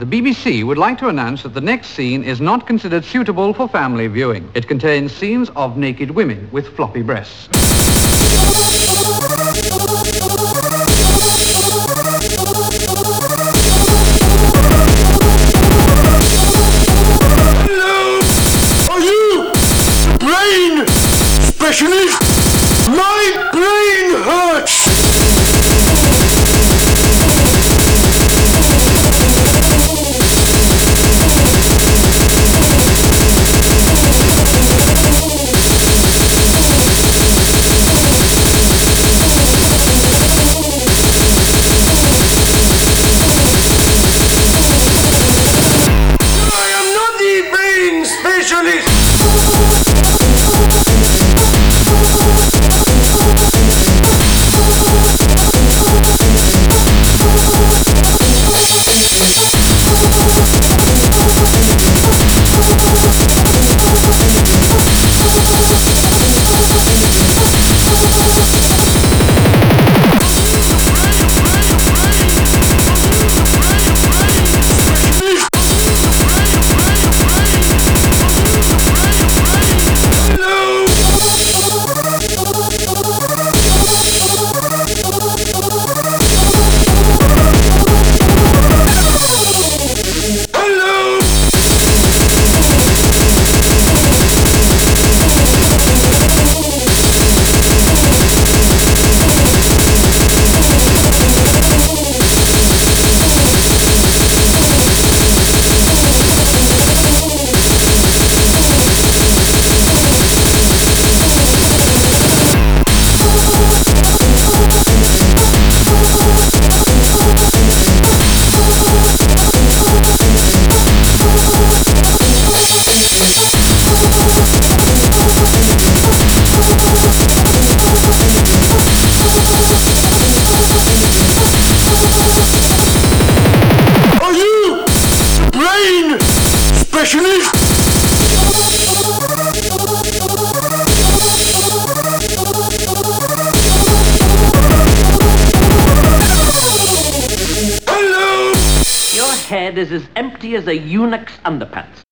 The BBC would like to announce that the next scene is not considered suitable for family viewing. It contains scenes of naked women with floppy breasts. Hello! Are you brain specialist? My brain hurts! Specialist! Specialist! Hello! Your head is as empty as a eunuch's underpants.